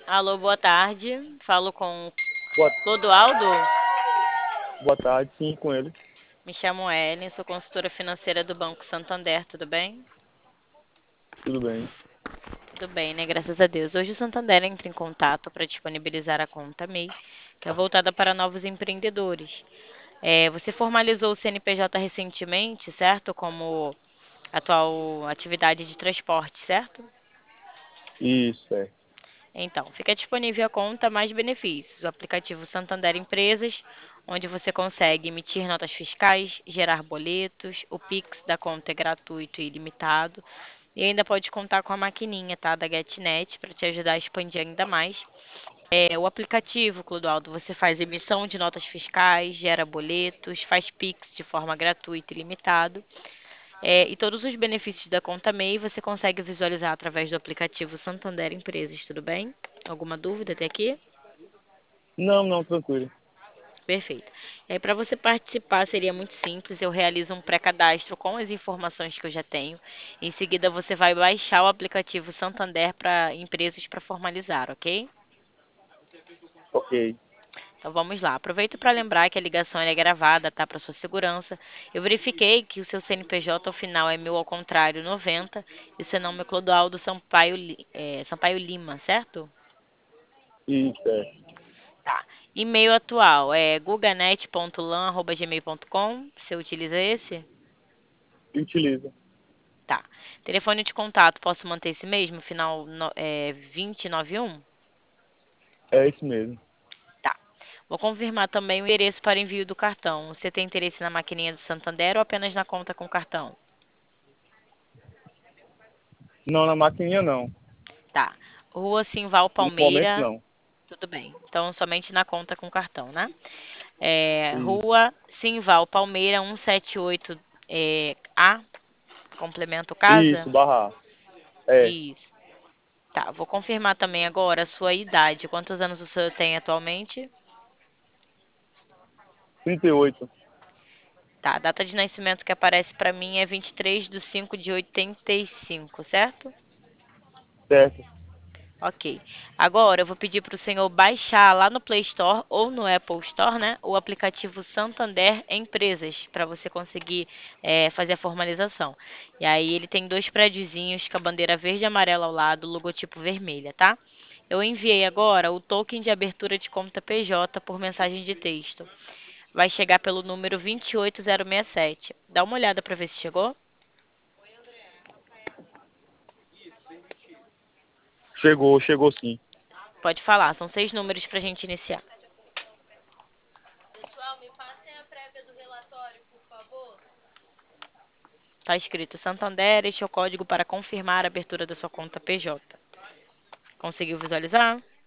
Alô, boa tarde. Falo com Boa, Clodoaldo. boa tarde, sim, com ele. Me chamo Ellen, sou consultora financeira do Banco Santander, tudo bem? Tudo bem. Tudo bem, né? Graças a Deus. Hoje o Santander entra em contato para disponibilizar a conta MEI, que é voltada para novos empreendedores. Você formalizou o CNPJ recentemente, certo? Como atual atividade de transporte, certo? Isso, é. Então, fica disponível a conta mais benefícios. O aplicativo Santander Empresas, onde você consegue emitir notas fiscais, gerar boletos, o Pix da conta é gratuito e ilimitado. E ainda pode contar com a maquininha, tá, da GetNet para te ajudar a expandir ainda mais. O aplicativo, Clodoaldo, você faz emissão de notas fiscais, gera boletos, faz Pix de forma gratuita e ilimitado. E todos os benefícios da conta MEI você consegue visualizar através do aplicativo Santander Empresas, tudo bem? Alguma dúvida até aqui? Não, não, tranquilo. Perfeito. Para você participar seria muito simples, eu realizo um pré-cadastro com as informações que eu já tenho. Em seguida você vai baixar o aplicativo Santander para empresas para formalizar, ok? Ok. Então vamos lá. Aproveito para lembrar que a ligação é gravada, tá? Para sua segurança. Eu verifiquei que o seu CNPJ ao final é 1000 ao contrário 90 e o seu nome é Clodoaldo Sampaio, Sampaio Lima, certo? Isso, é. Tá. E-mail atual é guganet.lan@gmail.com. Você utiliza esse? Utiliza. Tá. Telefone de contato, posso manter esse mesmo? Final 2091? É isso mesmo. Tá. Vou confirmar também o endereço para envio do cartão. Você tem interesse na maquininha do Santander ou apenas na conta com cartão? Não, na maquininha não. Tá. Rua Simval No momento Palmeira. não. Tudo bem. Então, somente na conta com cartão, né? Isso. Rua Simval Palmeira 178 A, complemento casa? Isso, barra. É. Isso. Tá. Vou confirmar também agora a sua idade. Quantos anos o senhor tem atualmente? 38. Tá. A data de nascimento que aparece para mim é 23/5/85, certo? Certo. Ok. Agora eu vou pedir para o senhor baixar lá no Play Store ou no Apple Store, né, o aplicativo Santander Empresas, para você conseguir fazer a formalização. E aí ele tem dois prédiozinhos com a bandeira verde e amarela ao lado, logotipo vermelha, tá? Eu enviei agora o token de abertura de conta PJ por mensagem de texto. Vai chegar pelo número 28067. Dá uma olhada para ver se chegou. Chegou, chegou sim. Pode falar, são 6 números para a gente iniciar. Pessoal, me passem a prévia do relatório, por favor. Tá escrito Santander, este é o código para confirmar a abertura da sua conta PJ. Conseguiu visualizar?